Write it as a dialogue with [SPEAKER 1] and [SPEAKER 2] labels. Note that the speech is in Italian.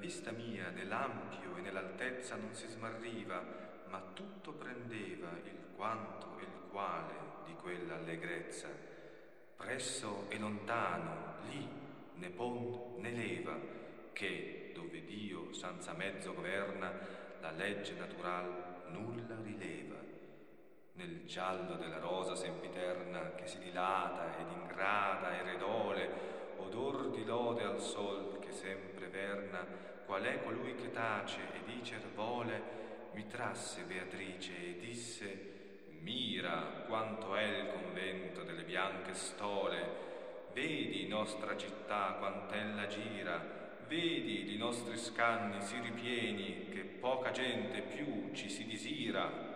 [SPEAKER 1] vista mia nell'ampio e nell'altezza non si smarriva, ma tutto prendeva il quanto e il quale di quella allegrezza. Presso e lontano, lì, né pon né leva, che, dove Dio senza mezzo governa, la legge natural nulla rileva. Nel giallo della rosa sempiterna, che si dilata ed ingrada e redole, odor di lode al sol che sempre verna, qual è colui che tace e dicer vole, mi trasse Beatrice e disse: mira quanto è il convento delle bianche stole, vedi nostra città quant'ella gira, vedi di nostri scanni si ripieni, che poca gente più ci si disira.